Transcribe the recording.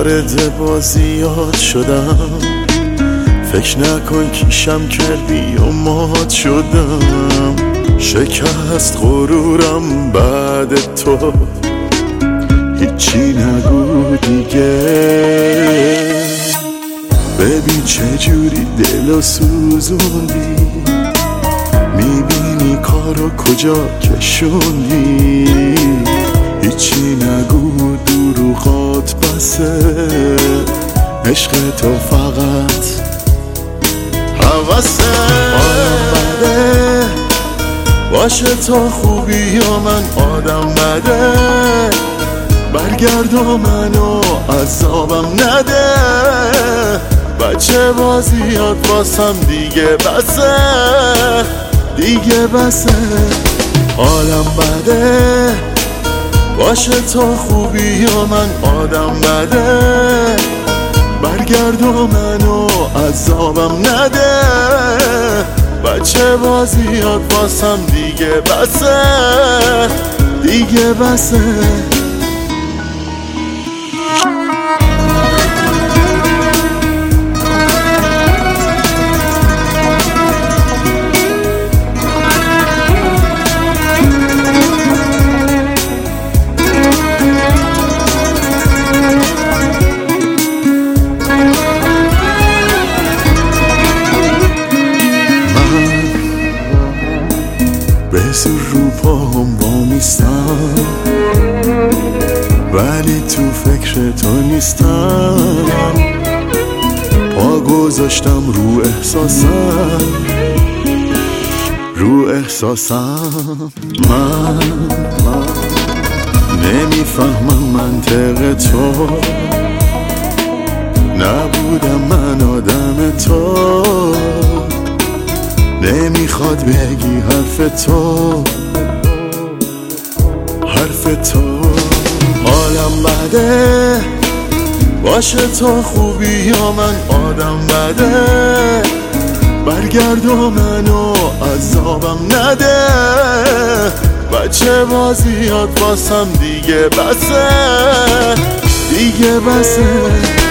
وارد بازیات شدم، فکر نکن کیشم کردی و مات شدم. شکست غرورم بعد تو، هیچی نگو دیگه. ببین چجوری دلو سوزوندی، میبینی کارو کجا کشوندی. هیچی نگو دروغات بسه، عشق تو فقط حواسه. باشه تا خوبی یا من آدم بده، برگرد و منو عذابم نده. بچه بازیات واسم دیگه بسه، دیگه بسه. حالم بده، باشه تا خوبی یا من آدم بده، برگرد و منو عذابم نده. بچه بازیات واسم دیگه بسه، دیگه بسه. به زور رو پاهم وامیستم، ولی تو فکر تو نیستم. پا گذاشتم رو احساسم، رو احساسم. من نمیفهمم منطق تو، نبودم من آدم تو. نمیخواد بگی حرف تو، حرف تو. حالم بده، باشه تا خوبی یا من آدم بده، برگرد و منو عذابم نده. بچه بازیات واسم دیگه بسه، دیگه بسه.